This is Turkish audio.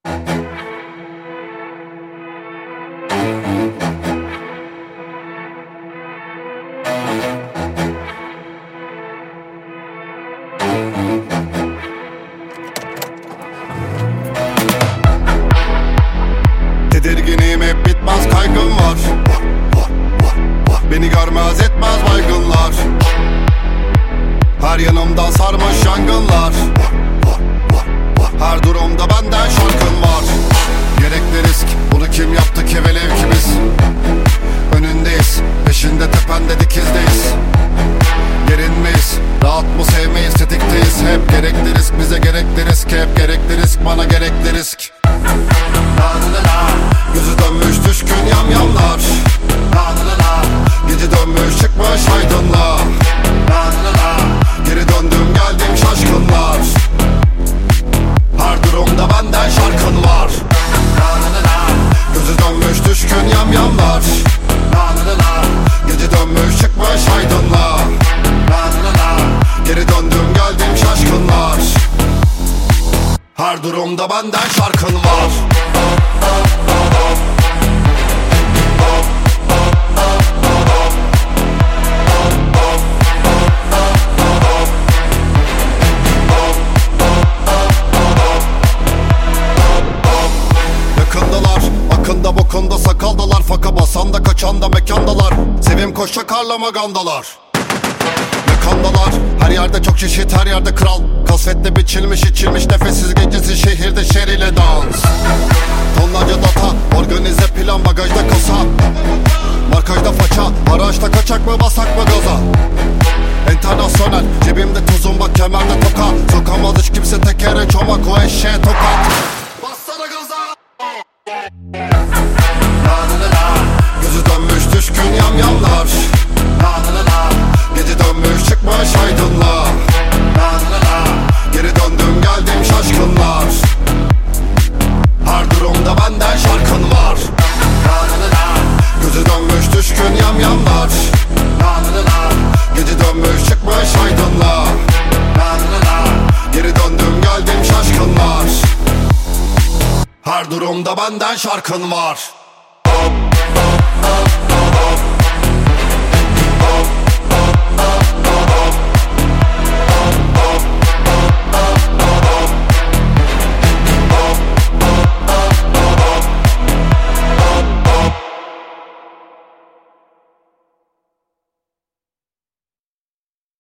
Tedirginim, hep bitmez kaygım var. Beni görmez etmez baygınlar. Her yanımdan sarmış yangınlar. Her durumda benden şarkın var. Gerekli risk, bunu kim yaptı ki velev ki biz önündeyiz, peşinde tepende dikizdeyiz. Yerinmeyiz, rahat mı sevmeyiz, tetikteyiz. Hep gerekli risk, bize gerekli risk. Hep gerekli risk, bana gerekli risk. Gözü dönmüş düşkün yamyamlar. Gece dönmüş çıkmış aydınlığa. Geri döndüm geldim şaşkınlar. Her durumda benden şarkın var. Gözü dönmüş düşkün yamyamlar. Gece dönmüş çıkmış aydınlığa. Geri döndüm geldim şaşkınlar. Her durumda benden şarkın var. Yakındalar, akında bokunda sakaldalar. Faka basan da kaçan da mekandalar. Sevim koş çakarla magandalar. Mekandalar, her yerde çok çeşit, her yerde kral. Kasvetle biçilmiş içilmiş nefessiz gecesi, şehirde şeriyle dans. Tonlarca data, organize plan, bagajda kasa. Markajda faça, araçta kaçak mı basak mı gaza. Enternasyonel, cebimde tuzum bak kemerde toka. Sokamaz hiç kimse tekere çomak, o eşeğe tokat. Bassana gaza. Gözü dönmüş düşkün yamyamlar. Gece dönmüş çıkmış aydınlığa. Geri döndüm geldim şaşkınlar. Her durumda benden şarkın var. Gözü dönmüş düşkün yamyamlar. Gece dönmüş çıkmış aydınlığa. Geri döndüm geldim şaşkınlar. Her durumda benden şarkın var.